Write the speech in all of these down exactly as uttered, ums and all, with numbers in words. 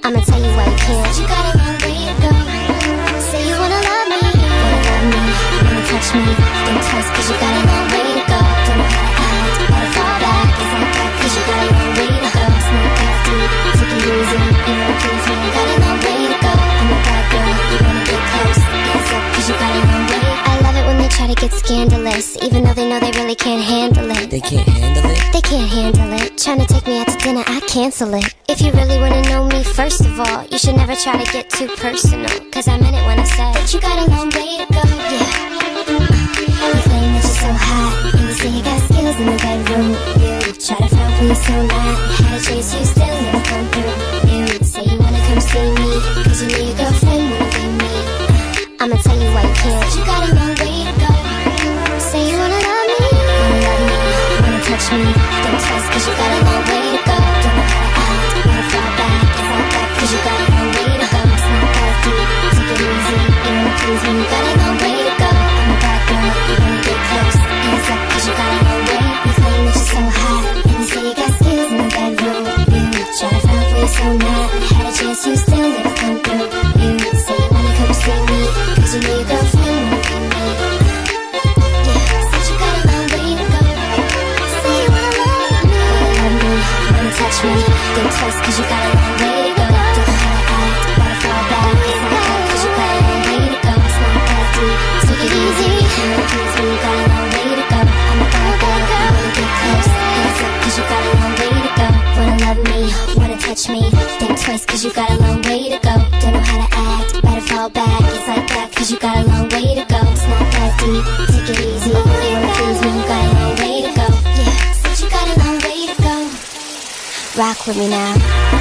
I'ma tell you why you can't. You got a long way to go. Say you wanna love me, wanna love me, wanna touch me, think twice, cause you got a long way to go. Don't know how to act, how to fall back, it's not that, cause you got a long way to go. It's not that deep, take it easy, you wanna please me, got a long way to go. I'm a bad girl, you wanna get close, hands up, cause you got a long way. I love it when they try to get scandalous, even though they know they really can't handle it. They can't handle it? They can't handle it. Tryna take me out to dinner, I cancel it. If you really wanna know me, first of all, you should never try to get too personal, cause I meant it when I said that you got a long way to go, yeah. You claim that you're so hot, and you say you got skills in the bedroom. You try to front when you're so not. Had to chase you, still never come through. You say you wanna come see me, cause you know your girlfriend wanna be me. I'ma tell you why you can't. You got a long way to go. Say you wanna love me, wanna love me, wanna touch me, think twice, cause you got a long way to go. Don't know how to act, wanna fall back, it's not that, cause you got a long way to go. It's not that deep, take it easy, you wanna please me, you got a long way to go. I'm a bad girl, you wanna get close, hands up, cause you got a long way. You claim that you're so hot, and you say you got skills in the bedroom. You try to front when you're so mad. Had a chance, you still never come through. You say you wanna come see me, cause you know your girlfriend wanna be me. Yeah, said you got a long way to go. Say you wanna love me, wanna love me, wanna touch me, think twice, cause you got a long way to go. Don't know how to act, wanna fall back, it's not that, cause you got a long way to go. It's not that deep, take it easy, you wanna please me, you got a long way to go. I'm a bad girl, you wanna get close, hands up, cause you got a long way to go. Wanna love me, wanna touch me, think twice, cause you got a long way to go. Don't know how to act, better fall back, it's like that, cause you got a long way to go. It's not that deep, take it easy, you wanna please me, you got a long way to go. Yeah, said you got a long way to go. Rock with me now.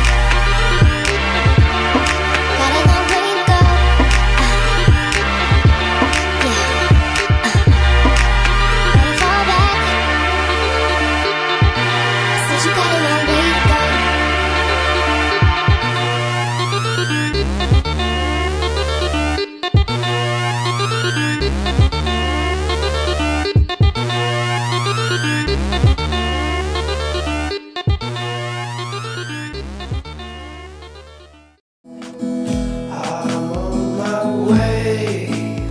Got a long way to go. Uh, yeah. Uh, better fall back. Said you got a long way to go. I'm on my way.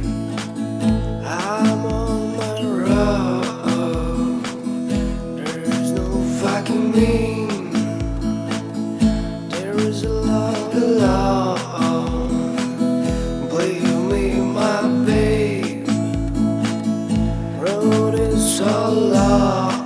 I'm on my road. There's no fucking mean. There is a lot alone. Believe me, my babe. Road is so long.